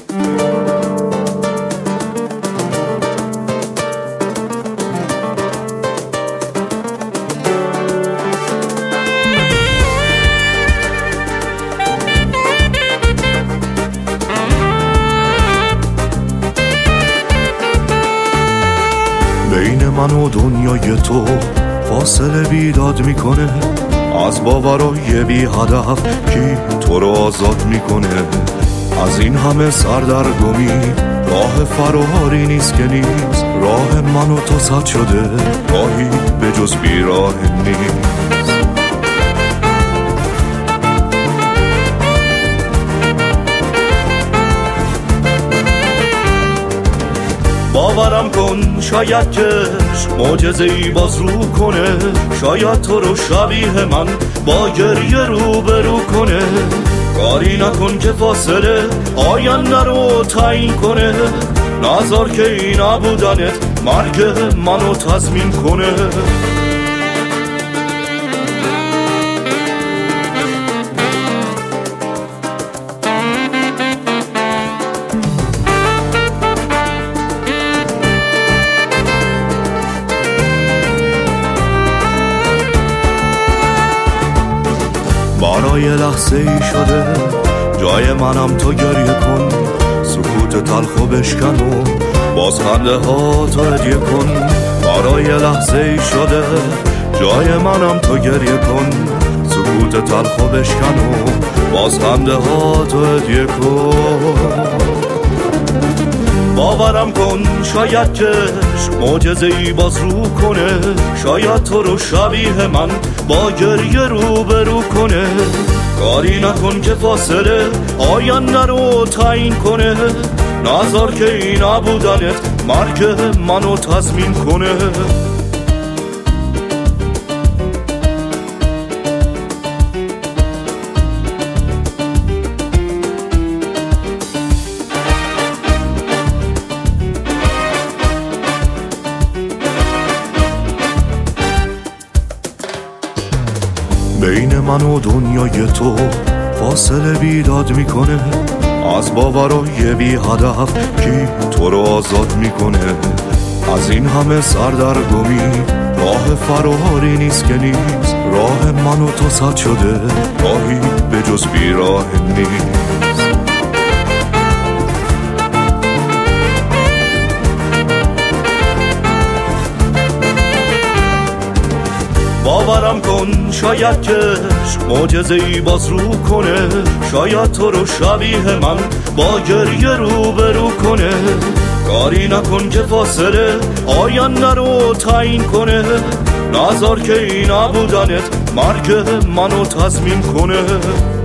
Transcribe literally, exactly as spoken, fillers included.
بین من و دنیای تو فاصله بیداد میکنه، از باورای بی هدف کی تو رو آزاد میکنه. از این همه سردرگمی راه فراری نیست که نیست، راه من و تو سد شده راهی به جز بیراه نیست. باورم کن شاید چشم معجزه‌ای باز رو کنه، شاید تو رو شبیه من با گریه رو برو کنه. کاری نکن که فاصله آینده رو تعیین کنه، نذار که این نبودنت مرگ منو تضمین کنه. برای لحظه ای شده جای منم تو گریه کن، سکوت تلخو بشکن و باز خنده ها تو هدیه کن. برای لحظه ای شده جای منم تو گریه کن، سکوت تلخو بشکن و باز خنده ها تو هدیه کن. باورم کن شاید چشم معجزه‌ای باز رو کنه، شاید تو رو شبیه من با گریه رو برو کنه. کاری نکن که فاصله آینده رو تعیین کنه، نذار که این نبودنت مرگ منو تضمین کنه. بین من و دنیای تو فاصله بیداد میکنه، از باورای بی هدف کی تو رو آزاد میکنه. از این همه سردرگمی راه فراری نیست که نیست، راه من و تو سد شده راهی به جز بیراه نیست. باورم کن شاید چشم معجزه‌ای باز رو کنه، شاید تو رو شبیه من با گریه رو برو کنه. کاری نکن که فاصله آینده رو تعیین کنه، نذار که این نبودنت مرگ منو تضمین کنه.